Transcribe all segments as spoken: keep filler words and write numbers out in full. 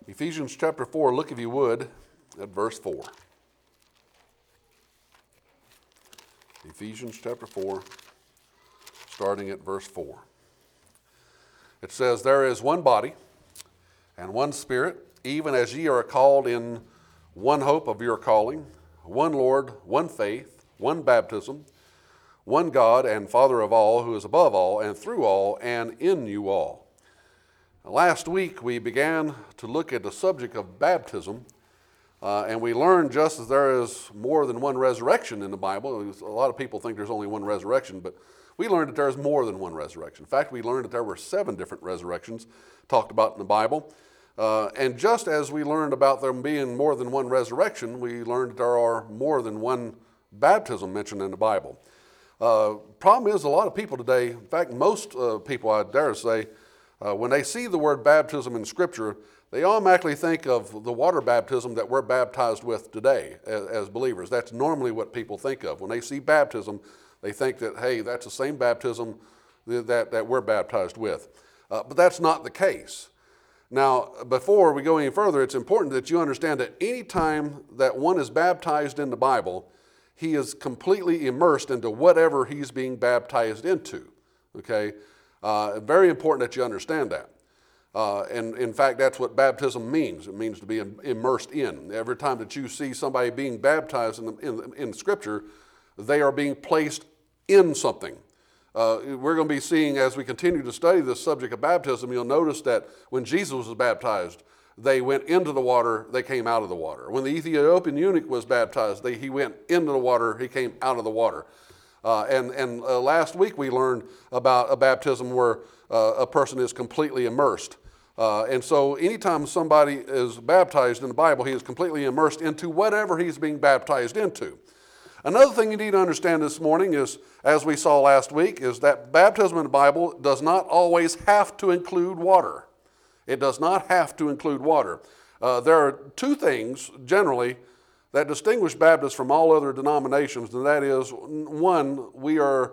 Ephesians chapter four, look if you would at verse four. Ephesians chapter four, starting at verse four. It says, "There is one body and one Spirit, even as ye are called in one hope of your calling, one Lord, one faith, one baptism, one God and Father of all, who is above all and through all and in you all." Last week we began to look at the subject of baptism, uh, and we learned just as there is more than one resurrection in the Bible. A lot of people think there's only one resurrection, but we learned that there is more than one resurrection. In fact, we learned that there were seven different resurrections talked about in the Bible. Uh, and just as we learned about there being more than one resurrection, we learned that there are more than one baptism mentioned in the Bible. Uh, problem is, a lot of people today, in fact, most uh, people, I dare say, uh, when they see the word baptism in Scripture, they automatically think of the water baptism that we're baptized with today as, as believers. That's normally what people think of. When they see baptism, they think that, hey, that's the same baptism that, that we're baptized with. Uh, but that's not the case. Now, before we go any further, it's important that you understand that any time that one is baptized in the Bible, he is completely immersed into whatever he's being baptized into, okay? Uh, very important that you understand that. Uh, and in fact, that's what baptism means. It means to be immersed in. Every time that you see somebody being baptized in, in, in Scripture, they are being placed in something. Uh, we're going to be seeing, as we continue to study this subject of baptism, you'll notice that when Jesus was baptized, they went into the water, they came out of the water. When the Ethiopian eunuch was baptized, they, he went into the water, he came out of the water. Uh, and and uh, last week we learned about a baptism where uh, a person is completely immersed. Uh, and so anytime somebody is baptized in the Bible, he is completely immersed into whatever he's being baptized into. Another thing you need to understand this morning is, as we saw last week, is that baptism in the Bible does not always have to include water. It does not have to include water. Uh, there are two things, generally, that distinguish Baptists from all other denominations, and that is, one, we are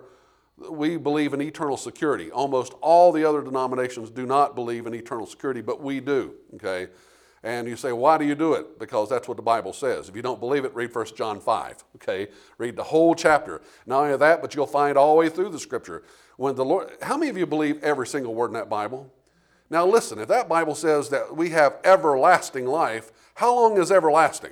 we believe in eternal security. Almost all the other denominations do not believe in eternal security, but we do, okay? And you say, why do you do it? Because that's what the Bible says. If you don't believe it, read First John five, okay? Read the whole chapter. Not only that, but you'll find all the way through the Scripture. When the Lord, how many of you believe every single word in that Bible? Now listen, if that Bible says that we have everlasting life, how long is everlasting?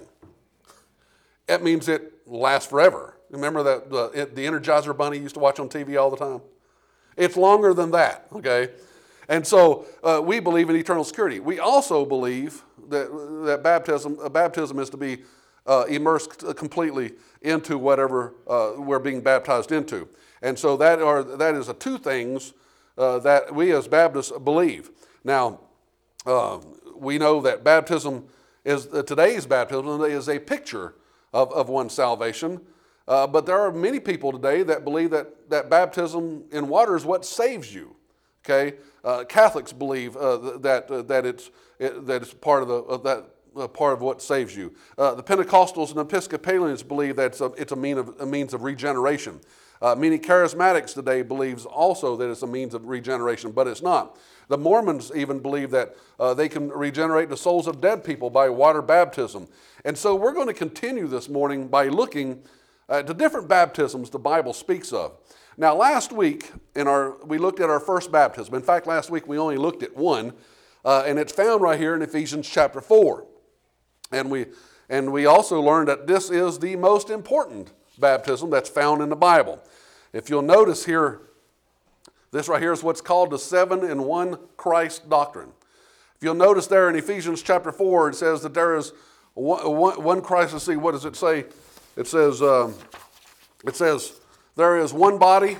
It means it lasts forever. Remember that uh, it, the Energizer Bunny used to watch on T V all the time? It's longer than that, okay? And so uh, we believe in eternal security. We also believe that, that baptism, uh, baptism is to be uh, immersed completely into whatever uh, we're being baptized into. And so that are that is a two things uh, that we as Baptists believe. Now, uh, we know that baptism is, uh, today's baptism is a picture of, of one's salvation. Uh, but there are many people today that believe that, that baptism in water is what saves you. Okay, uh, Catholics believe uh, that uh, that it's it, that it's part of the uh, that uh, part of what saves you. Uh, the Pentecostals and Episcopalians believe that it's a, it's a, mean of, a means of regeneration. Uh, many charismatics today believes also that it's a means of regeneration, but it's not. The Mormons even believe that uh, they can regenerate the souls of dead people by water baptism. And so we're going to continue this morning by looking at the different baptisms the Bible speaks of. Now, last week, in our we looked at our first baptism. In fact, last week we only looked at one, uh, and it's found right here in Ephesians chapter four. And we and we also learned that this is the most important baptism that's found in the Bible. If you'll notice here, this right here is what's called the seven in one Christ doctrine. If you'll notice there in Ephesians chapter four, it says that there is one, one, one Christ. Let's see, what does it say? It says, um, it says, there is one body,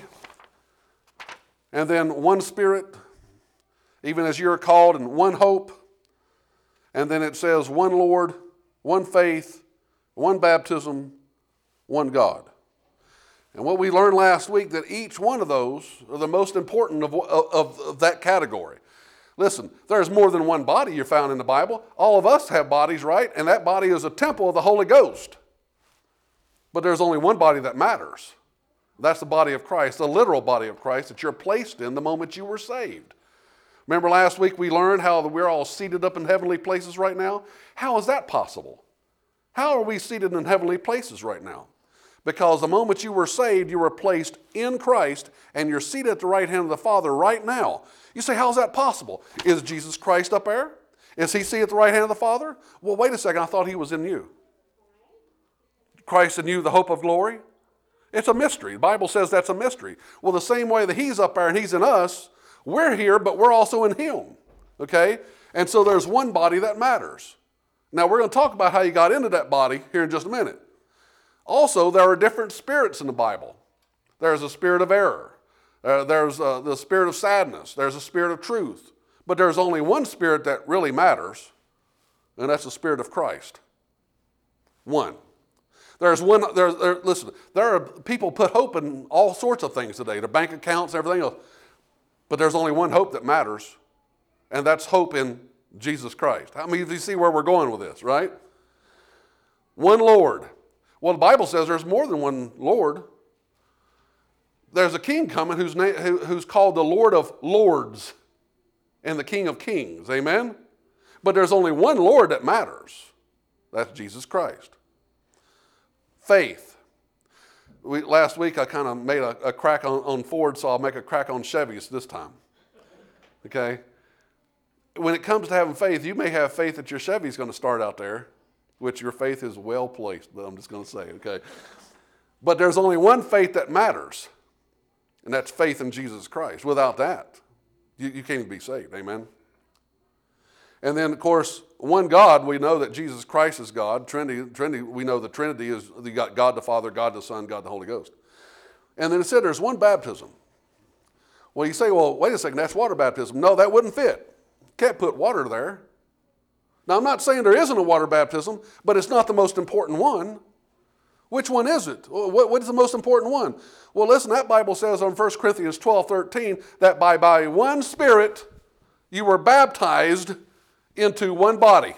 and then one Spirit, even as you're called, and one hope. And then it says one Lord, one faith, one baptism, one God. And what we learned last week, that each one of those are the most important of, of, of that category. Listen, there's more than one body you're found in the Bible. All of us have bodies, right? And that body is a temple of the Holy Ghost. But there's only one body that matters. That's the body of Christ, the literal body of Christ that you're placed in the moment you were saved. Remember last week we learned how we're all seated up in heavenly places right now? How is that possible? How are we seated in heavenly places right now? Because the moment you were saved, you were placed in Christ, and you're seated at the right hand of the Father right now. You say, how is that possible? Is Jesus Christ up there? Is he seated at the right hand of the Father? Well, wait a second, I thought he was in you. Christ in you, the hope of glory? It's a mystery. The Bible says that's a mystery. Well, the same way that he's up there and he's in us, we're here, but we're also in him. Okay? And so there's one body that matters. Now, we're going to talk about how you got into that body here in just a minute. Also, there are different spirits in the Bible. There's a spirit of error. Uh, there's uh, the spirit of sadness. There's a spirit of truth. But there's only one spirit that really matters, and that's the Spirit of Christ. One. There's one, there, there, listen, there are people put hope in all sorts of things today, their bank accounts, everything else. But there's only one hope that matters, and that's hope in Jesus Christ. How many of you see where we're going with this, right? One Lord. Well, the Bible says there's more than one Lord. There's a king coming who's, na- who, who's called the Lord of Lords and the King of Kings. Amen? But there's only one Lord that matters. That's Jesus Christ. Faith. We, last week I kind of made a, a crack on, on Ford, so I'll make a crack on Chevys this time. Okay? When it comes to having faith, you may have faith that your Chevy's going to start out there, which your faith is well placed, but I'm just going to say, okay? But there's only one faith that matters, and that's faith in Jesus Christ. Without that, you, you can't even be saved, amen? And then, of course, one God, we know that Jesus Christ is God. Trinity, Trinity, we know the Trinity is you got God the Father, God the Son, God the Holy Ghost. And then it said there's one baptism. Well, you say, well, wait a second, that's water baptism. No, that wouldn't fit. Can't put water there. Now, I'm not saying there isn't a water baptism, but it's not the most important one. Which one is it? What, what is the most important one? Well, listen, that Bible says on First Corinthians twelve thirteen that by, by one Spirit you were baptized into one body.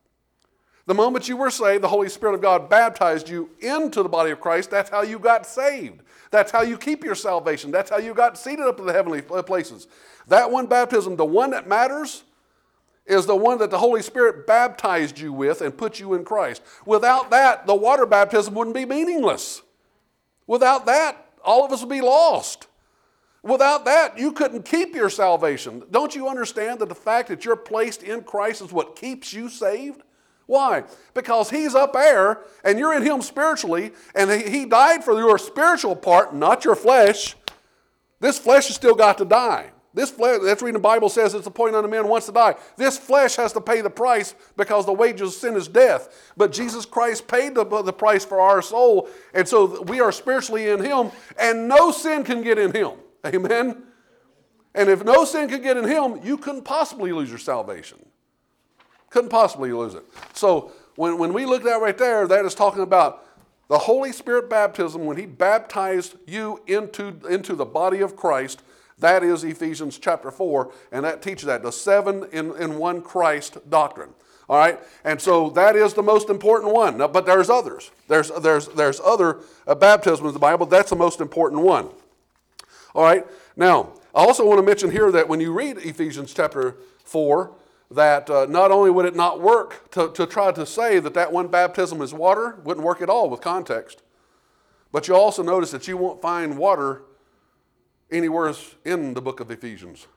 The moment you were saved, the Holy Spirit of God baptized you into the body of Christ. That's how you got saved. That's how you keep your salvation. That's how you got seated up in the heavenly places. That one baptism, the one that matters, is the one that the Holy Spirit baptized you with and put you in Christ. Without that, the water baptism wouldn't be meaningless. Without that, all of us would be lost. Without that, you couldn't keep your salvation. Don't you understand that the fact that you're placed in Christ is what keeps you saved? Why? Because he's up there, and you're in him spiritually, and he died for your spiritual part, not your flesh. This flesh has still got to die. This flesh, that's reading the Bible says it's appointed unto men once to die. This flesh has to pay the price because the wages of sin is death. But Jesus Christ paid the, the price for our soul, and so we are spiritually in him, and no sin can get in him. Amen? And if no sin could get in him, you couldn't possibly lose your salvation. Couldn't possibly lose it. So when, when we look at that right there, that is talking about the Holy Spirit baptism when he baptized you into, into the body of Christ. That is Ephesians chapter four, and that teaches that, the seven in, in one Christ doctrine. All right? And so that is the most important one. Now, but there's others. There's, there's, there's other uh, baptisms in the Bible. That's the most important one. All right? Now, I also want to mention here that when you read Ephesians chapter four, that uh, not only would it not work to, to try to say that that one baptism is water, wouldn't work at all with context, but you also notice that you won't find water anywhere in the book of Ephesians.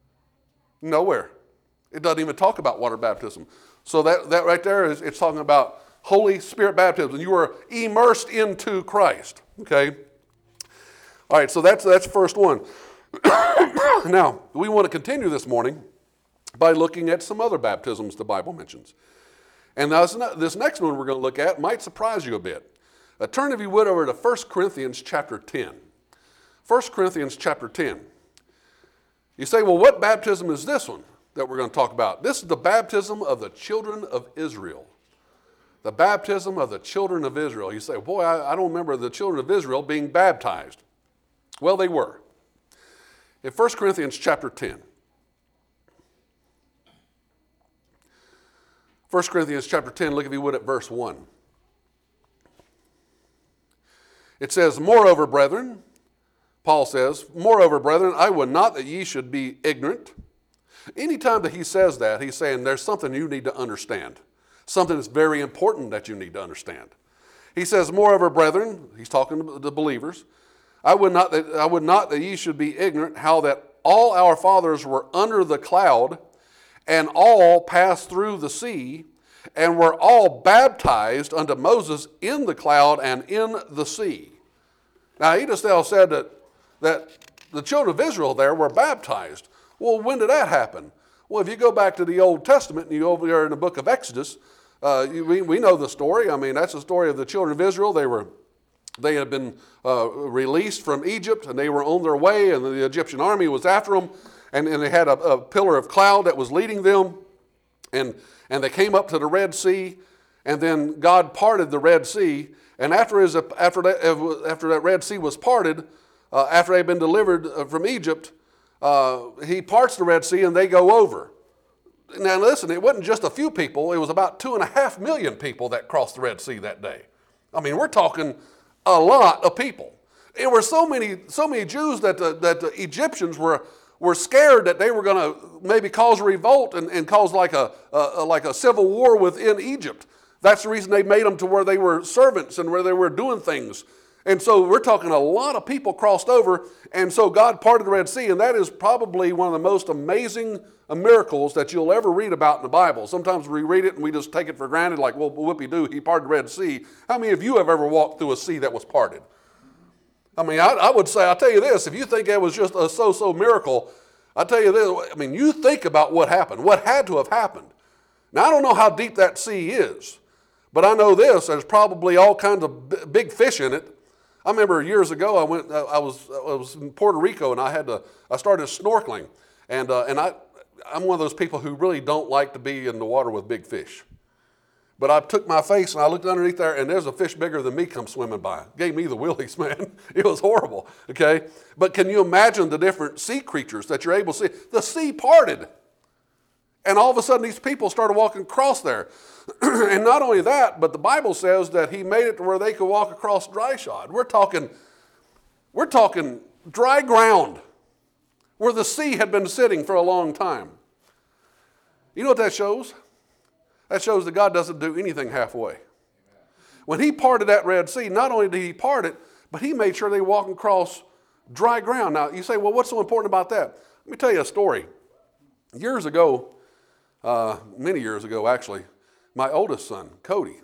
Nowhere. It doesn't even talk about water baptism. So that, that right there is, it's talking about Holy Spirit baptism. You are immersed into Christ. Okay? All right, so that's that's the first one. Now, we want to continue this morning by looking at some other baptisms the Bible mentions. And now this next one we're going to look at might surprise you a bit. Uh, turn, if you would, over to First Corinthians chapter ten. First Corinthians chapter ten. You say, well, what baptism is this one that we're going to talk about? This is the baptism of the children of Israel. The baptism of the children of Israel. You say, boy, I, I don't remember the children of Israel being baptized. Well, they were. In First Corinthians chapter ten. First Corinthians chapter ten, look if you would at verse one. It says, moreover, brethren, Paul says, moreover, brethren, I would not that ye should be ignorant, Anytime that he says that, he's saying there's something you need to understand, something that's very important that you need to understand. He says, moreover, brethren, he's talking to the believers, I would not that, I would not that ye should be ignorant how that all our fathers were under the cloud, and all passed through the sea, and were all baptized unto Moses in the cloud and in the sea. Now, he just now said that, that the children of Israel there were baptized. Well, when did that happen? Well, if you go back to the Old Testament and you go over there in the book of Exodus, uh, you, we, we know the story. I mean, that's the story of the children of Israel. They were they had been uh, released from Egypt, and they were on their way, and the Egyptian army was after them, and, and they had a, a pillar of cloud that was leading them, and and they came up to the Red Sea, and then God parted the Red Sea, and after his, after that after that Red Sea was parted, uh, after they had been delivered from Egypt, uh, he parts the Red Sea, and they go over. Now listen, it wasn't just a few people; it was about two and a half million people that crossed the Red Sea that day. I mean, we're talking a lot of people. There were so many, so many Jews that the, that the Egyptians were were scared that they were going to maybe cause a revolt and, and cause like a, a like a civil war within Egypt. That's the reason they made them to where they were servants and where they were doing things. And so we're talking a lot of people crossed over, and so God parted the Red Sea, and that is probably one of the most amazing miracles that you'll ever read about in the Bible. Sometimes we read it and we just take it for granted, like, well, whoopie-doo, he parted the Red Sea. How many of you have ever walked through a sea that was parted? I mean, I, I would say, I'll tell you this, if you think it was just a so-so miracle, I'll tell you this, I mean, you think about what happened, what had to have happened. Now, I don't know how deep that sea is, but I know this, there's probably all kinds of b- big fish in it. I remember years ago, I went, I was, I was in Puerto Rico, and I had to, I started snorkeling, and uh, and I, I'm one of those people who really don't like to be in the water with big fish. But I took my face and I looked underneath there, and there's a fish bigger than me come swimming by. Gave me the willies, man. It was horrible, okay? But can you imagine the different sea creatures that you're able to see? The sea parted. And all of a sudden, these people started walking across there. And not only that, but the Bible says that he made it to where they could walk across dry shod. We're talking, we're talking dry ground where the sea had been sitting for a long time. You know what that shows? That shows that God doesn't do anything halfway. When he parted that Red Sea, not only did he part it, but he made sure they walked across dry ground. Now, you say, well, what's so important about that? Let me tell you a story. Years ago, uh, many years ago actually, my oldest son, Cody,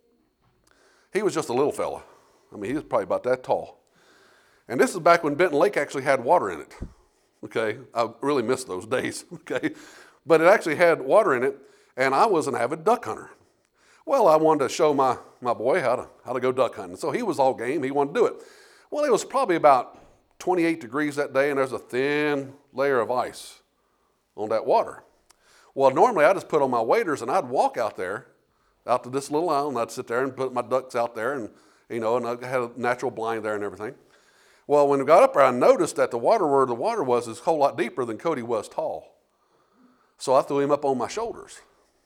he was just a little fella. I mean, he was probably about that tall. And this is back when Benton Lake actually had water in it. Okay, I really miss those days. Okay, but it actually had water in it. And I was an avid duck hunter. Well, I wanted to show my, my boy how to, how to go duck hunting. So he was all game. He wanted to do it. Well, it was probably about twenty-eight degrees that day, and there's a thin layer of ice on that water. Well, normally I just put on my waders, and I'd walk out there, out to this little island. I'd sit there and put my ducks out there, and, you know, and I had a natural blind there and everything. Well, when we got up there, I noticed that the water where the water was is a whole lot deeper than Cody was tall. So I threw him up on my shoulders.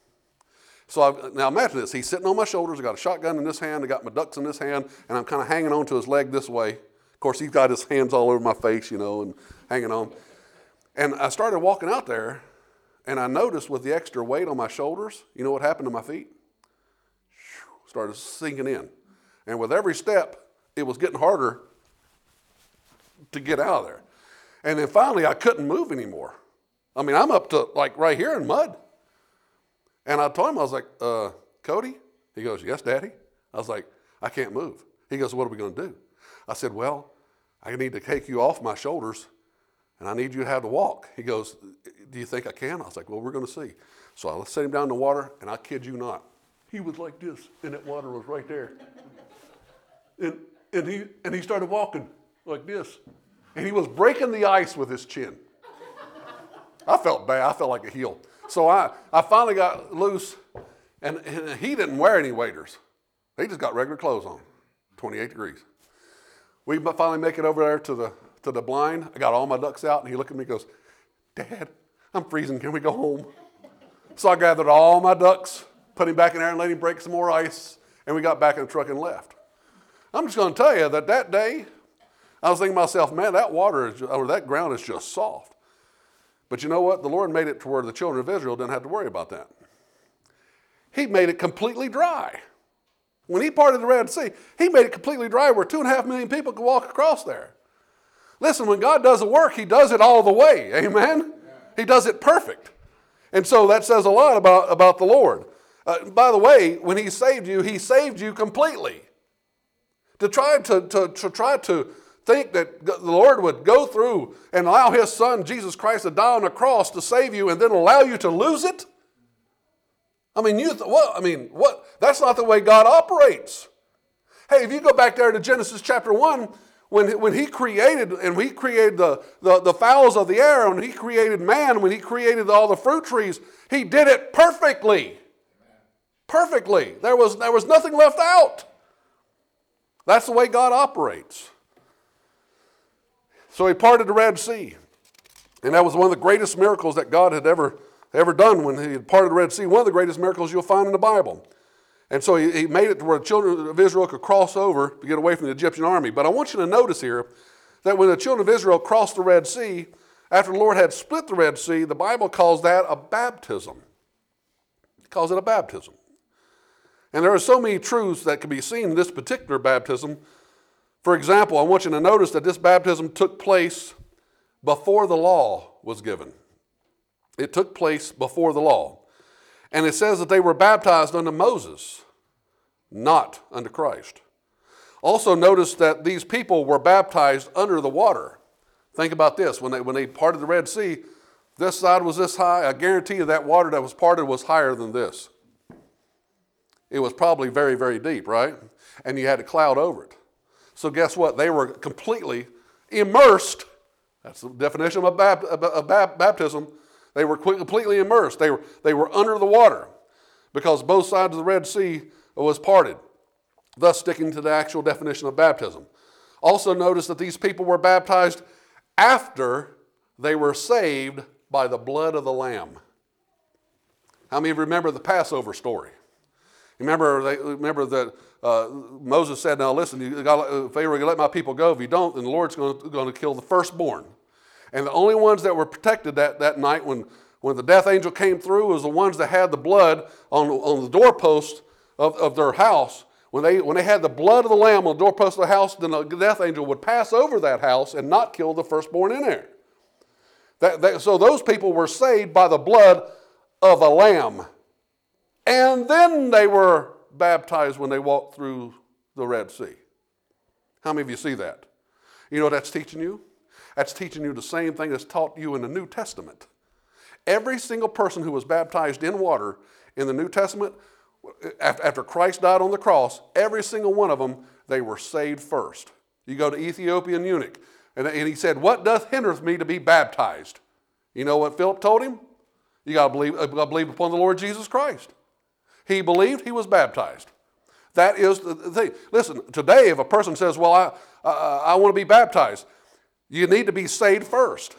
So I, now imagine this, he's sitting on my shoulders, I got a shotgun in this hand, I got my ducks in this hand, and I'm kind of hanging on to his leg this way. Of course, he's got his hands all over my face, you know, and hanging on. And I started walking out there, and I noticed with the extra weight on my shoulders, you know what happened to my feet? Started sinking in. And with every step, it was getting harder to get out of there. And then finally, I couldn't move anymore. I mean, I'm up to like right here in mud. And I told him, I was like, uh, Cody? He goes, yes, Daddy. I was like, I can't move. He goes, what are we going to do? I said, well, I need to take you off my shoulders, and I need you to have to walk. He goes, do you think I can? I was like, well, we're going to see. So I set him down in the water, and I kid you not, he was like this, and that water was right there. And, and, he, and he started walking like this. And he was breaking the ice with his chin. I felt bad. I felt like a heel. So I, I finally got loose, and, and he didn't wear any waders. He just got regular clothes on, twenty-eight degrees. We finally make it over there to the to the blind. I got all my ducks out, and he looked at me and goes, Dad, I'm freezing. Can we go home? So I gathered all my ducks, put him back in there and let him break some more ice, and we got back in the truck and left. I'm just going to tell you that that day, I was thinking to myself, man, that water, is, or that ground is just soft. But you know what? The Lord made it to where the children of Israel didn't have to worry about that. He made it completely dry. When he parted the Red Sea, he made it completely dry where two and a half million people could walk across there. Listen, when God does a work, he does it all the way. Amen? Yeah. He does it perfect. And so that says a lot about, about the Lord. Uh, by the way, when he saved you, he saved you completely. To try to, to, to try to think that the Lord would go through and allow his son, Jesus Christ, to die on the cross to save you and then allow you to lose it? I mean, you th- what? I mean, what? That's not the way God operates. Hey, if you go back there to Genesis chapter one, when, when he created, and he created the, the, the fowls of the air, and he created man, when he created all the fruit trees, he did it perfectly. Perfectly. There was, there was nothing left out. That's the way God operates. So he parted the Red Sea. And that was one of the greatest miracles that God had ever, ever done when he had parted the Red Sea. One of the greatest miracles you'll find in the Bible. And so he, he made it to where the children of Israel could cross over to get away from the Egyptian army. But I want you to notice here that when the children of Israel crossed the Red Sea, after the Lord had split the Red Sea, the Bible calls that a baptism. It calls it a baptism. And there are so many truths that can be seen in this particular baptism. For example, I want you to notice that this baptism took place before the law was given. It took place before the law. And it says that they were baptized unto Moses, not unto Christ. Also notice that these people were baptized under the water. Think about this. When they, when they parted the Red Sea, this side was this high. I guarantee you that water that was parted was higher than this. It was probably very, very deep, right? And you had a cloud over it. So guess what? They were completely immersed. That's the definition of, bap- of baptism. They were completely immersed. They were, they were under the water because both sides of the Red Sea was parted, thus sticking to the actual definition of baptism. Also notice that these people were baptized after they were saved by the blood of the Lamb. How many of you remember the Passover story? Remember, they, remember that uh, Moses said, now listen, you gotta, if they were going to let my people go, if you don't, then the Lord's going to, going to kill the firstborn. And the only ones that were protected that, that night when, when the death angel came through was the ones that had the blood on, on the doorpost of, of their house. When they, when they had the blood of the lamb on the doorpost of the house, then the death angel would pass over that house and not kill the firstborn in there. That, that, so those people were saved by the blood of a lamb. And then they were baptized when they walked through the Red Sea. How many of you see that? You know what that's teaching you? That's teaching you the same thing that's taught you in the New Testament. Every single person who was baptized in water in the New Testament, after Christ died on the cross, every single one of them, they were saved first. You go to Ethiopian eunuch, and he said, what doth hindereth me to be baptized? You know what Philip told him? You got to believe, uh, believe upon the Lord Jesus Christ. He believed, he was baptized. That is the thing. Listen, today if a person says, well, I, uh, I want to be baptized, you need to be saved first.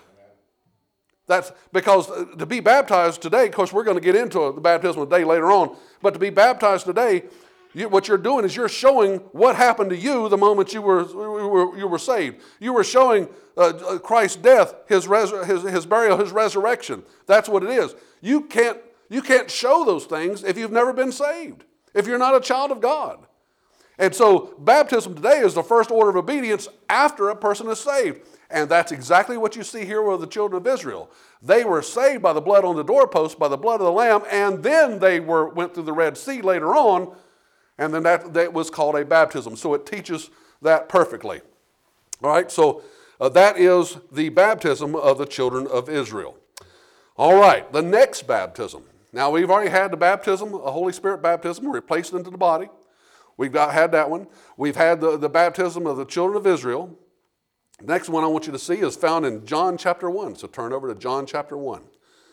That's because to be baptized today, of course, we're going to get into the baptismal day later on, but to be baptized today, you, what you're doing is you're showing what happened to you the moment you were, you were, you were saved. You were showing uh, Christ's death, his, res, his, his burial, his resurrection. That's what it is. You can't, you can't show those things if you've never been saved, if you're not a child of God. And so baptism today is the first order of obedience after a person is saved. And that's exactly what you see here with the children of Israel. They were saved by the blood on the doorpost, by the blood of the Lamb, and then they were went through the Red Sea later on, and then that, that was called a baptism. So it teaches that perfectly. All right, so uh, that is the baptism of the children of Israel. All right, the next baptism. Now we've already had the baptism, a Holy Spirit baptism, where we placed into the body. We've got, had that one. We've had the, the baptism of the children of Israel. Next one I want you to see is found in John chapter one. So turn over to John chapter one.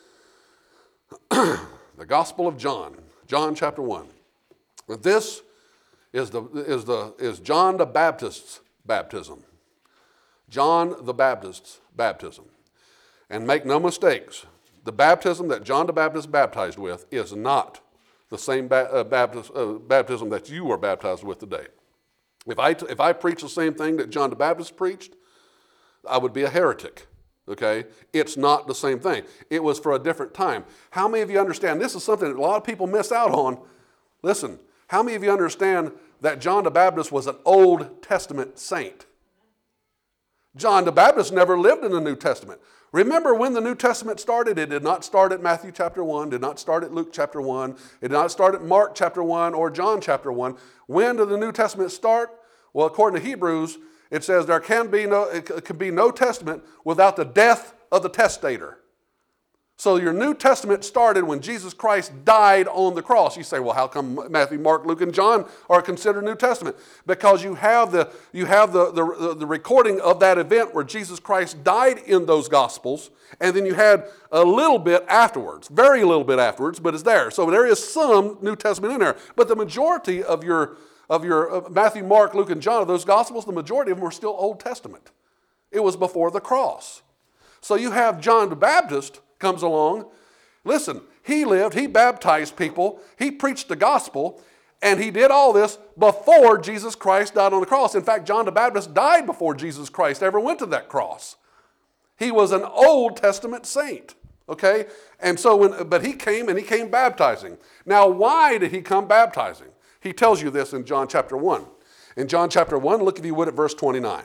The Gospel of John, John chapter one. This is the is the is John the Baptist's baptism. John the Baptist's baptism. And make no mistakes, the baptism that John the Baptist baptized with is not the same ba- uh, baptist, uh, baptism that you are baptized with today. If I, t- if I preach the same thing that John the Baptist preached, I would be a heretic. okay? It's not the same thing. It was for a different time. How many of you understand? This is something that a lot of people miss out on. Listen, how many of you understand that John the Baptist was an Old Testament saint? John the Baptist never lived in the New Testament. Remember when the New Testament started? It did not start at Matthew chapter one, did not start at Luke chapter one, it did not start at Mark chapter one or John chapter one. When did the New Testament start? Well, according to Hebrews, it says there can be no, it can be no testament without the death of the testator. So your New Testament started when Jesus Christ died on the cross. You say, well, how come Matthew, Mark, Luke, and John are considered New Testament? Because you have the you have the, the, the recording of that event where Jesus Christ died in those Gospels, and then you had a little bit afterwards, very little bit afterwards, but it's there. So there is some New Testament in there. But the majority of your of your uh, Matthew, Mark, Luke, and John, of those Gospels, the majority of them were still Old Testament. It was before the cross. So you have John the Baptist comes along. Listen, he lived, he baptized people, he preached the gospel, and he did all this before Jesus Christ died on the cross. In fact, John the Baptist died before Jesus Christ ever went to that cross. He was an Old Testament saint, okay? And so, when, but he came and he came baptizing. Now, why did he come baptizing? He tells you this in John chapter one. In John chapter one, look if you would at verse twenty-nine.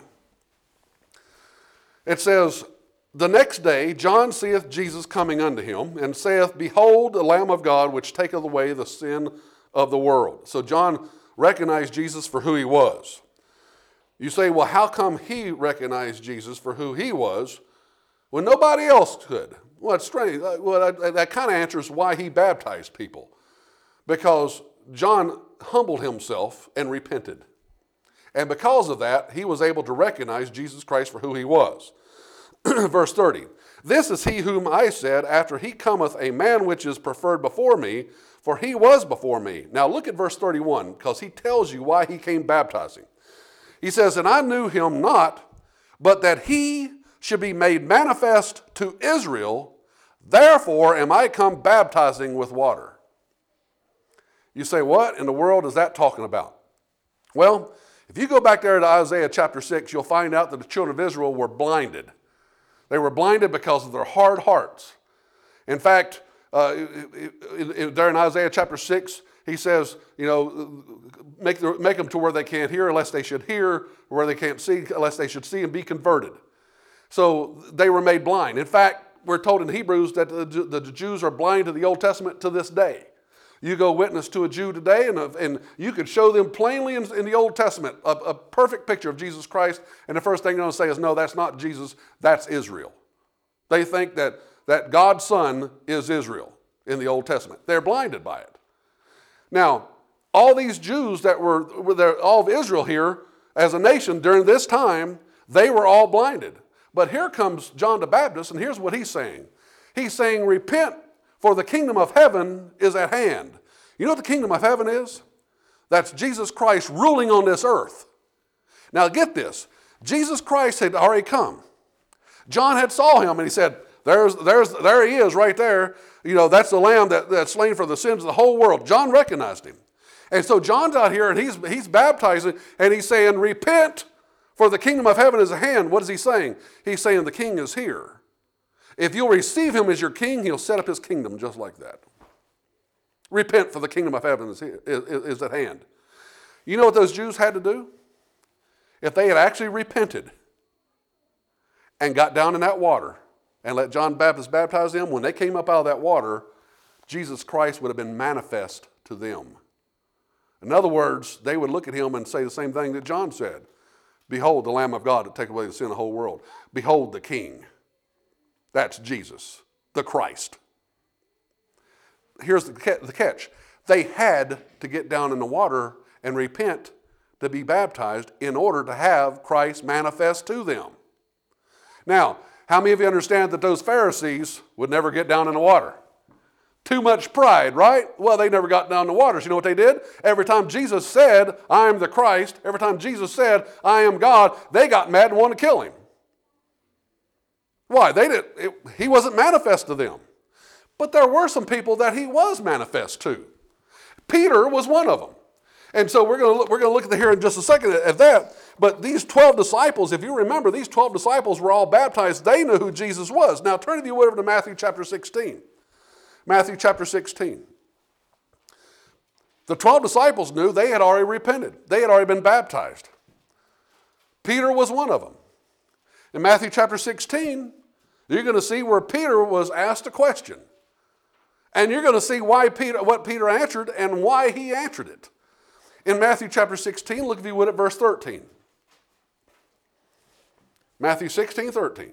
It says, the next day John seeth Jesus coming unto him, and saith, behold, the Lamb of God, which taketh away the sin of the world. So John recognized Jesus for who he was. You say, well, how come he recognized Jesus for who he was when nobody else could? Well, it's strange. Well, that, that kind of answers why he baptized people. Because John humbled himself and repented. And because of that, he was able to recognize Jesus Christ for who he was. Verse thirty, this is he whom I said, after he cometh a man which is preferred before me, for he was before me. Now look at verse thirty-one, because he tells you why he came baptizing. He says, and I knew him not, but that he should be made manifest to Israel, therefore am I come baptizing with water. You say, what in the world is that talking about? Well, if you go back there to Isaiah chapter six, you'll find out that the children of Israel were blinded. They were blinded because of their hard hearts. In fact, uh, there in Isaiah chapter six, he says, you know, make, the, make them to where they can't hear unless they should hear, where they can't see unless they should see and be converted. So they were made blind. In fact, we're told in Hebrews that the, the Jews are blind to the Old Testament to this day. You go witness to a Jew today, and, and you could show them plainly in, in the Old Testament a, a perfect picture of Jesus Christ, and the first thing they're going to say is, no, that's not Jesus, that's Israel. They think that, that God's Son is Israel in the Old Testament. They're blinded by it. Now, all these Jews that were, were there, all of Israel here as a nation during this time, they were all blinded. But here comes John the Baptist, and here's what he's saying. He's saying, repent, for the kingdom of heaven is at hand. You know what the kingdom of heaven is? That's Jesus Christ ruling on this earth. Now get this. Jesus Christ had already come. John had saw him and he said, there's, there's, there he is right there. You know, that's the lamb that, that's slain for the sins of the whole world. John recognized him. And so John's out here and he's, he's baptizing and he's saying, repent, for the kingdom of heaven is at hand. What is he saying? He's saying the king is here. If you'll receive him as your king, he'll set up his kingdom just like that. Repent, for the kingdom of heaven is, here, is, is at hand. You know what those Jews had to do? If they had actually repented and got down in that water and let John the Baptist baptize them, when they came up out of that water, Jesus Christ would have been manifest to them. In other words, they would look at him and say the same thing that John said. Behold, the Lamb of God that taketh away the sin of the whole world. Behold, the King. That's Jesus, the Christ. Here's the catch. They had to get down in the water and repent to be baptized in order to have Christ manifest to them. Now, how many of you understand that those Pharisees would never get down in the water? Too much pride, right? Well, they never got down in the water. So you know what they did? Every time Jesus said, I am the Christ, every time Jesus said, I am God, they got mad and wanted to kill him. Why? They did, it, he wasn't manifest to them. But there were some people that he was manifest to. Peter was one of them. And so we're going to look, we're going to look at the here in just a second at, at that. But these twelve disciples, if you remember, these twelve disciples were all baptized. They knew who Jesus was. Now turn if you would over to Matthew chapter sixteen. Matthew chapter sixteen. The twelve disciples knew they had already repented. They had already been baptized. Peter was one of them. In Matthew chapter sixteen, you're going to see where Peter was asked a question. And you're going to see why Peter, what Peter answered and why he answered it. In Matthew chapter sixteen, look if you would at verse thirteen. Matthew sixteen, thirteen.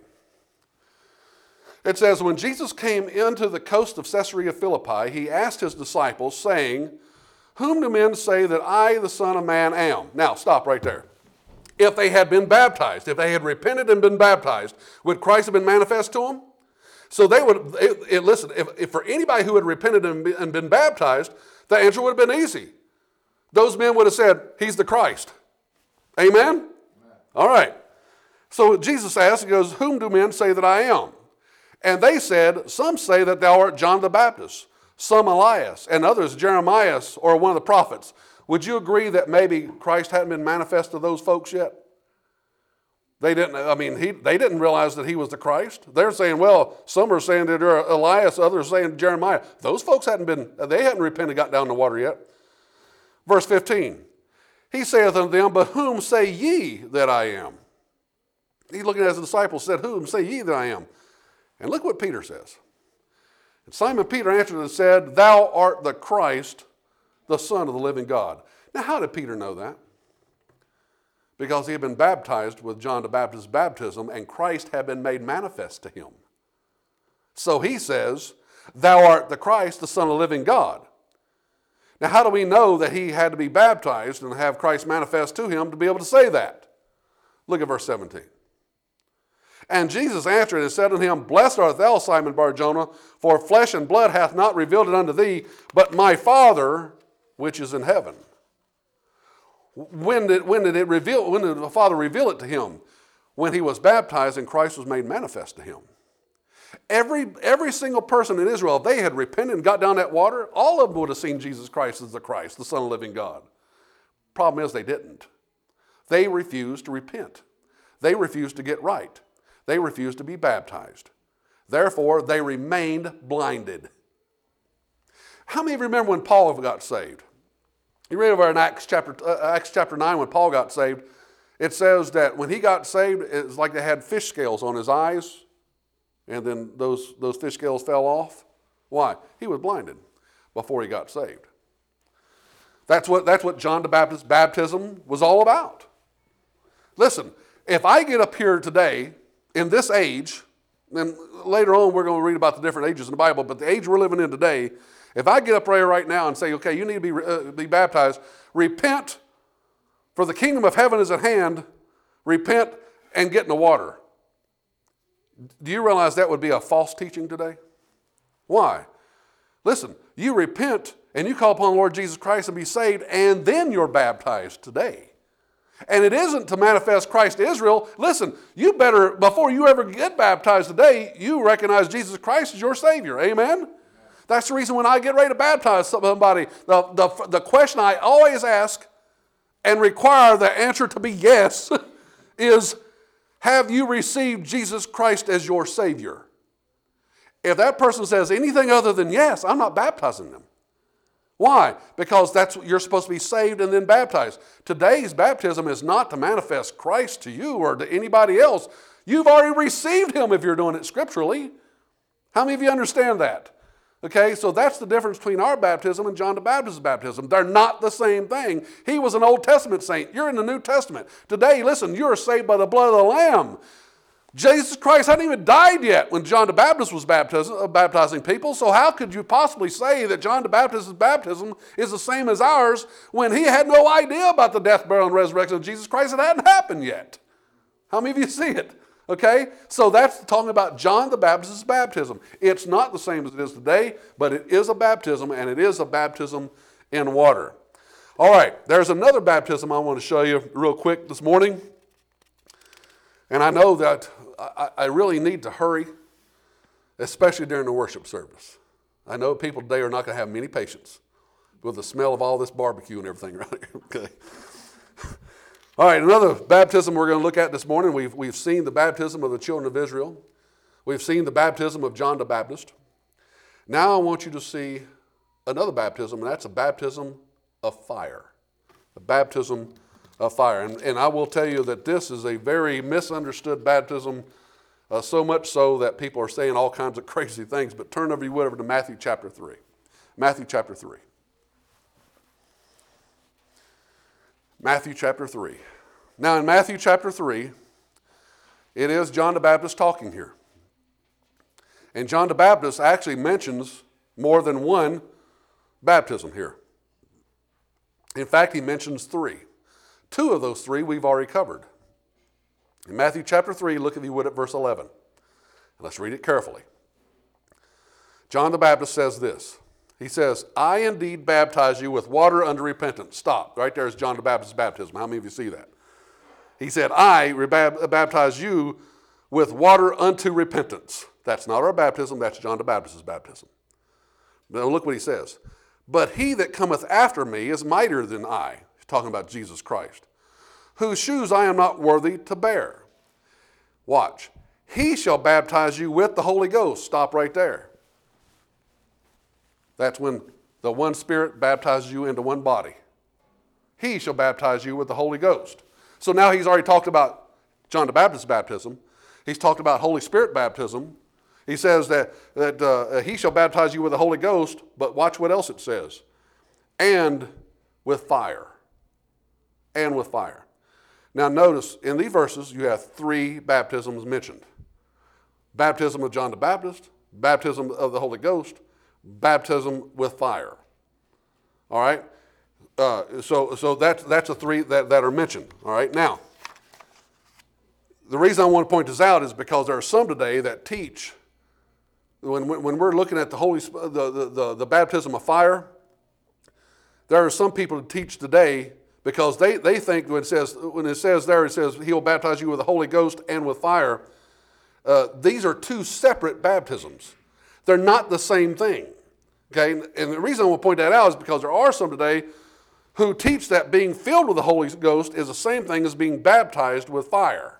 It says, when Jesus came into the coast of Caesarea Philippi, he asked his disciples, saying, whom do men say that I, the Son of Man, am? Now, stop right there. If they had been baptized, if they had repented and been baptized, would Christ have been manifest to them? So they would, it, it, listen, if, if for anybody who had repented and, be, and been baptized, the answer would have been easy. Those men would have said, he's the Christ. Amen? Amen. All right. So Jesus asked, he goes, whom do men say that I am? And they said, some say that thou art John the Baptist, some Elias, and others Jeremiah or one of the prophets. Would you agree that maybe Christ hadn't been manifest to those folks yet? They didn't, I mean, he, they didn't realize that he was the Christ. They're saying, well, some are saying that they're Elias, others are saying Jeremiah. Those folks hadn't been, they hadn't repented, got down in the water yet. Verse fifteen, he saith unto them, but whom say ye that I am? He looking at his disciples said, whom say ye that I am? And look what Peter says. And Simon Peter answered and said, thou art the Christ, the Son of the living God. Now how did Peter know that? Because he had been baptized with John the Baptist's baptism, and Christ had been made manifest to him. So he says, thou art the Christ, the Son of the living God. Now how do we know that he had to be baptized and have Christ manifest to him to be able to say that? Look at verse seventeen. And Jesus answered and said unto him, blessed art thou, Simon Bar-Jonah, for flesh and blood hath not revealed it unto thee, but my Father which is in heaven. When did, when did it reveal, when did the Father reveal it to him? When he was baptized and Christ was made manifest to him. Every, every single person in Israel, if they had repented and got down that water, all of them would have seen Jesus Christ as the Christ, the Son of the living God. Problem is they didn't. They refused to repent. They refused to get right. They refused to be baptized. Therefore, they remained blinded. How many of you remember when Paul got saved? You read over in Acts chapter, uh, Acts chapter nine when Paul got saved. It says that when he got saved, it was like they had fish scales on his eyes, and then those, those fish scales fell off. Why? He was blinded before he got saved. That's what, that's what John the Baptist's baptism was all about. Listen, if I get up here today in this age, and later on we're going to read about the different ages in the Bible, but the age we're living in today, if I get up there right now and say, okay, you need to be, uh, be baptized, repent, for the kingdom of heaven is at hand, repent and get in the water. Do you realize that would be a false teaching today? Why? Listen, you repent and you call upon the Lord Jesus Christ and be saved, and then you're baptized today. And it isn't to manifest Christ to Israel. Listen, you better, before you ever get baptized today, you recognize Jesus Christ as your Savior. Amen? That's the reason when I get ready to baptize somebody, the, the, the question I always ask and require the answer to be yes is, have you received Jesus Christ as your Savior? If that person says anything other than yes, I'm not baptizing them. Why? Because that's you're supposed to be saved and then baptized. Today's baptism is not to manifest Christ to you or to anybody else. You've already received him if you're doing it scripturally. How many of you understand that? Okay, so that's the difference between our baptism and John the Baptist's baptism. They're not the same thing. He was an Old Testament saint. You're in the New Testament. Today, listen, you're saved by the blood of the Lamb. Jesus Christ hadn't even died yet when John the Baptist was baptizing, baptizing people, so how could you possibly say that John the Baptist's baptism is the same as ours when he had no idea about the death, burial, and resurrection of Jesus Christ? It hadn't happened yet. How many of you see it? Okay, so that's talking about John the Baptist's baptism. It's not the same as it is today, but it is a baptism, and it is a baptism in water. All right, there's another baptism I want to show you real quick this morning. And I know that I, I really need to hurry, especially during the worship service. I know people today are not going to have many patience. with the smell of all this barbecue and everything right here. Okay. All right, another baptism we're going to look at this morning. We've, we've seen the baptism of the children of Israel. We've seen the baptism of John the Baptist. Now I want you to see another baptism, and that's a baptism of fire. A baptism of fire. And, and I will tell you that this is a very misunderstood baptism, uh, so much so that people are saying all kinds of crazy things. But turn over, you would, over to Matthew chapter three. Matthew chapter three. Matthew chapter three. Now in Matthew chapter three, it is John the Baptist talking here. And John the Baptist actually mentions more than one baptism here. In fact, he mentions three. Two of those three we've already covered. In Matthew chapter three, look if you would at verse eleven. Let's read it carefully. John the Baptist says this. He says, I indeed baptize you with water unto repentance. Stop. Right there is John the Baptist's baptism. How many of you see that? He said, I baptize you with water unto repentance. That's not our baptism. That's John the Baptist's baptism. Now look what he says. But he that cometh after me is mightier than I. He's talking about Jesus Christ. Whose shoes I am not worthy to bear. Watch. He shall baptize you with the Holy Ghost. Stop right there. That's when the one Spirit baptizes you into one body. He shall baptize you with the Holy Ghost. So now he's already talked about John the Baptist's baptism. He's talked about Holy Spirit baptism. He says that, that uh, he shall baptize you with the Holy Ghost, but watch what else it says. And with fire. And with fire. Now notice, in these verses, you have three baptisms mentioned. Baptism of John the Baptist, baptism of the Holy Ghost, baptism with fire. All right? Uh, so so that's, that's the three that, that are mentioned. All right? Now, the reason I want to point this out is because there are some today that teach, when, when we're looking at the, Holy, the, the, the, the baptism of fire, there are some people who teach today because they, they think when it, says, when it says there, it says he will baptize you with the Holy Ghost and with fire. Uh, these are two separate baptisms. They're not the same thing, okay? And the reason I want to point that out is because there are some today who teach that being filled with the Holy Ghost is the same thing as being baptized with fire,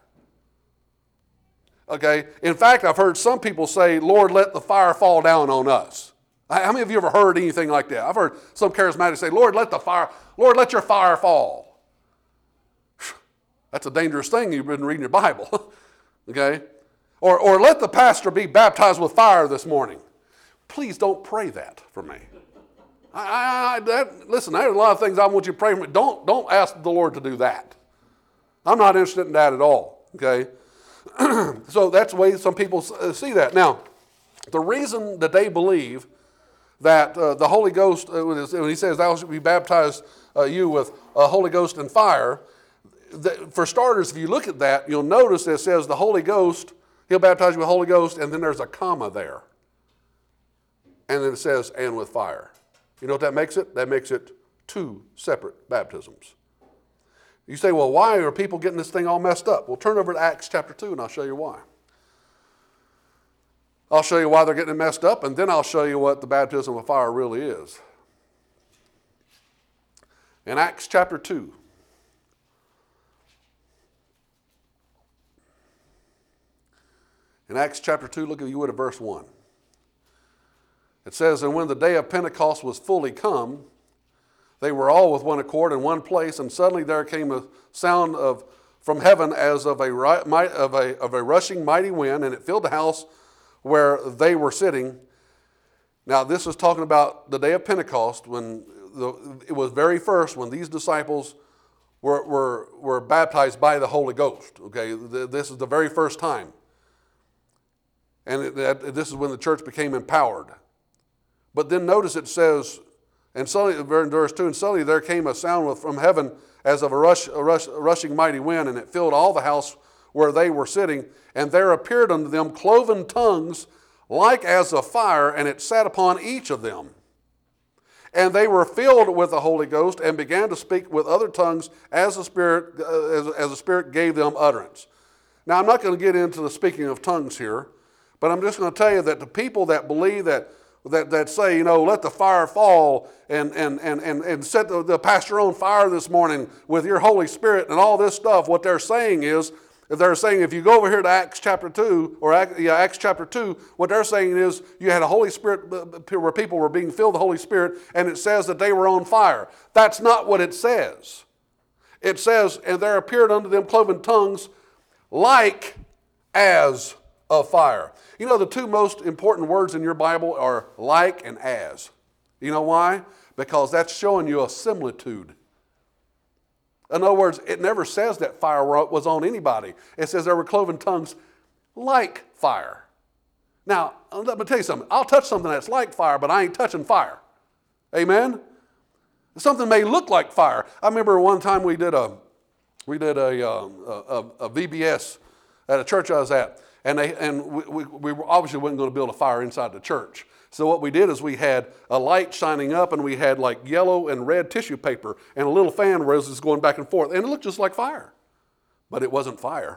okay? In fact, I've heard some people say, Lord, let the fire fall down on us. How many of you ever heard anything like that? I've heard some charismatics say, Lord, let the fire, Lord, let your fire fall. That's a dangerous thing. You've been reading your Bible, okay? Or, or let the pastor be baptized with fire this morning. Please don't pray that for me. I, I, I, that, listen, there's a lot of things I want you to pray for me. Don't, don't ask the Lord to do that. I'm not interested in that at all, okay? So that's the way some people see that. Now, the reason that they believe that uh, the Holy Ghost, uh, when he says, thou shalt be baptized uh, you with uh, Holy Ghost and fire, the, for starters, if you look at that, you'll notice that it says the Holy Ghost, he'll baptize you with the Holy Ghost, and then there's a comma there. And then it says, and with fire. You know what that makes it? That makes it two separate baptisms. You say, well, why are people getting this thing all messed up? Well, turn over to Acts chapter two, and I'll show you why. I'll show you why they're getting it messed up, and then I'll show you what the baptism of fire really is. In Acts chapter two, in Acts chapter two, look if you would at verse one. It says, and when the day of Pentecost was fully come, they were all with one accord in one place, and suddenly there came a sound of from heaven as of a, of a, of a rushing mighty wind, and it filled the house where they were sitting. Now this is talking about the day of Pentecost, when the, it was very first when these disciples were, were, were baptized by the Holy Ghost. Okay, this is the very first time. And it, that, this is when the church became empowered. But then notice it says, and suddenly, in verse two, and suddenly there came a sound from heaven as of a, rush, a, rush, a rushing mighty wind, and it filled all the house where they were sitting. And there appeared unto them cloven tongues like as of fire, and it sat upon each of them. And they were filled with the Holy Ghost and began to speak with other tongues as the Spirit, uh, as, as the Spirit gave them utterance. Now, I'm not going to get into the speaking of tongues here, but I'm just going to tell you that the people that believe that that, that say, you know, let the fire fall and, and, and, and, and set the, the pastor on fire this morning with your Holy Spirit and all this stuff. What they're saying is, they're saying if you go over here to Acts chapter two, or yeah, Acts chapter two, what they're saying is you had a Holy Spirit where people were being filled with the Holy Spirit, and it says that they were on fire. That's not what it says. It says, and there appeared unto them cloven tongues like as of fire. You know, the two most important words in your Bible are like and as. You know why? Because that's showing you a similitude. In other words, it never says that fire was on anybody. It says there were cloven tongues like fire. Now, let me tell you something. I'll touch something that's like fire, but I ain't touching fire. Amen? Something may look like fire. I remember one time we did a we did a, um, a, a V B S at a church I was at, and they and we, we, we obviously wasn't going to build a fire inside the church. So what we did is we had a light shining up, and we had like yellow and red tissue paper, and a little fan was going back and forth, and it looked just like fire, but it wasn't fire.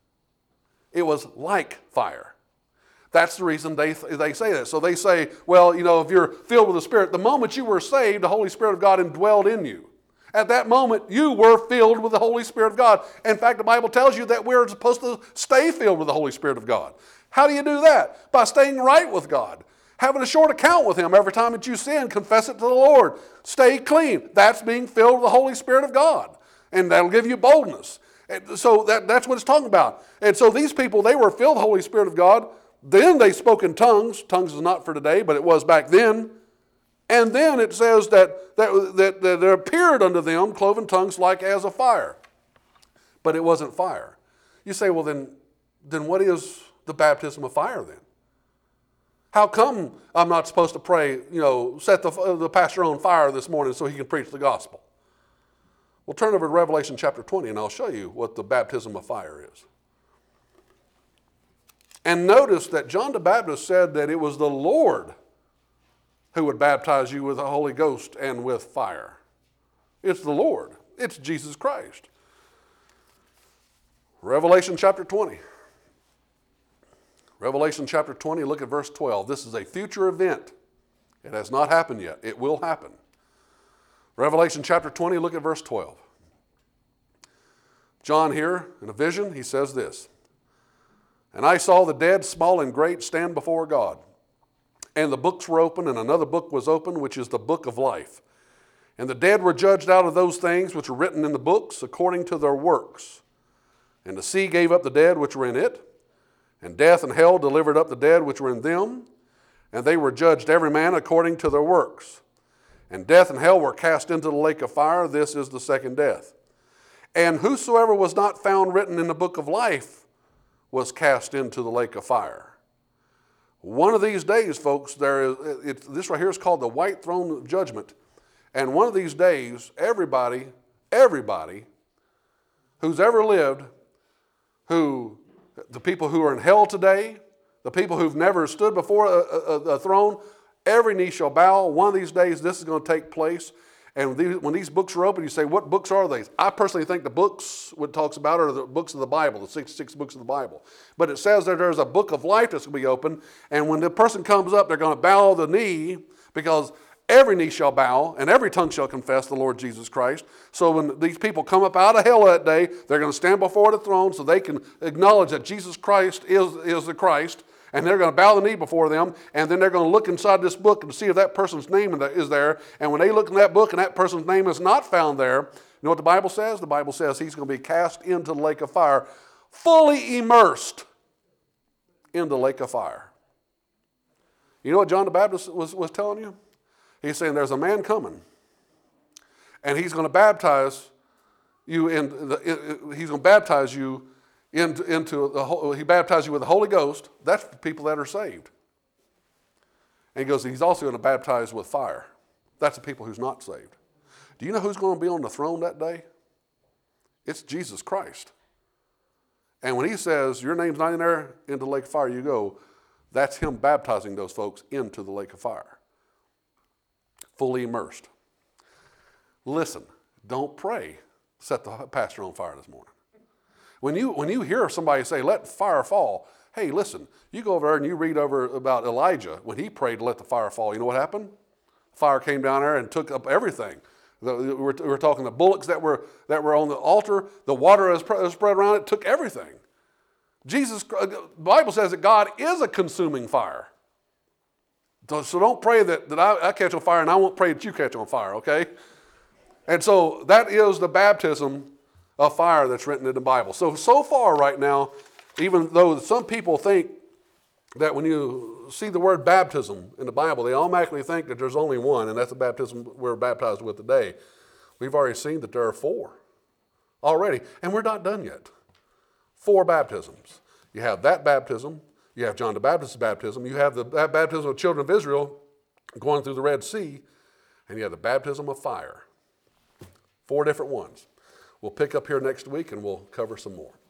It was like fire. That's the reason they they say that. So they say, well, you know, if you're filled with the Spirit, the moment you were saved, the Holy Spirit of God indwelled in you. At that moment, you were filled with the Holy Spirit of God. In fact, the Bible tells you that we're supposed to stay filled with the Holy Spirit of God. How do you do that? By staying right with God. Having a short account with Him. Every time that you sin, confess it to the Lord. Stay clean. That's being filled with the Holy Spirit of God. And that'll give you boldness. And so that, that's what it's talking about. And so these people, they were filled with the Holy Spirit of God. Then they spoke in tongues. Tongues is not for today, but it was back then. And then it says that, that, that, that there appeared unto them cloven tongues like as of fire. But it wasn't fire. You say, well, then, then what is the baptism of fire then? How come I'm not supposed to pray, you know, set the, the pastor on fire this morning so he can preach the gospel? Well, turn over to Revelation chapter twenty, and I'll show you what the baptism of fire is. And notice that John the Baptist said that it was the Lord who would baptize you with the Holy Ghost and with fire. It's the Lord. It's Jesus Christ. Revelation chapter twenty. Revelation chapter twenty, look at verse twelve. This is a future event. It has not happened yet. It will happen. Revelation chapter twenty, look at verse twelve. John here, in a vision, he says this. And I saw the dead, small and great, stand before God. And the books were open, and another book was opened, which is the book of life. And the dead were judged out of those things which were written in the books according to their works. And the sea gave up the dead which were in it, and death and hell delivered up the dead which were in them, and they were judged every man according to their works. And death and hell were cast into the lake of fire. This is the second death. And whosoever was not found written in the book of life was cast into the lake of fire. One of these days, folks, there is it, this right here is called the white throne judgment. And one of these days, everybody, everybody who's ever lived, who the people who are in hell today, the people who've never stood before a, a, a throne, every knee shall bow. One of these days, this is going to take place. And these, when these books are open, you say, what books are these? I personally think the books, what it talks about, are the books of the Bible, the sixty-six books of the Bible. But it says that there's a book of life that's going to be open, and when the person comes up, they're going to bow the knee, because every knee shall bow, and every tongue shall confess the Lord Jesus Christ. So when these people come up out of hell that day, they're going to stand before the throne so they can acknowledge that Jesus Christ is, is the Christ. And they're going to bow the knee before them, and then they're going to look inside this book and see if that person's name is there. And when they look in that book and that person's name is not found there, you know what the Bible says? The Bible says he's going to be cast into the lake of fire, fully immersed in the lake of fire. You know what John the Baptist was, was telling you? He's saying there's a man coming, and he's going to baptize you in the, he's going to baptize you Into, into the he baptized you with the Holy Ghost. That's the people that are saved. And he goes, he's also going to baptize with fire. That's the people who's not saved. Do you know who's going to be on the throne that day? It's Jesus Christ. And when he says, your name's not in there, into the lake of fire you go, that's him baptizing those folks into the lake of fire. Fully immersed. Listen, don't pray, set the pastor on fire this morning. When you, when you hear somebody say, let fire fall, Hey, listen, you go over there and you read over about Elijah. When he prayed to let the fire fall, you know what happened? Fire came down there and took up everything. The, we're, we're talking the bullocks that were, that were on the altar, the water that was spread around it, took everything. Jesus, the Bible says that God is a consuming fire. So, so don't pray that, that I, I catch on fire, and I won't pray that you catch on fire, okay? And so that is the baptism of fire that's written in the Bible. So, so far right now, even though some people think that when you see the word baptism in the Bible, they automatically think that there's only one, and that's the baptism we're baptized with today. We've already seen that there are four already, and we're not done yet. Four baptisms. You have that baptism. You have John the Baptist's baptism. You have the baptism of the children of Israel going through the Red Sea, and you have the baptism of fire. Four different ones. We'll pick up here next week, and we'll cover some more.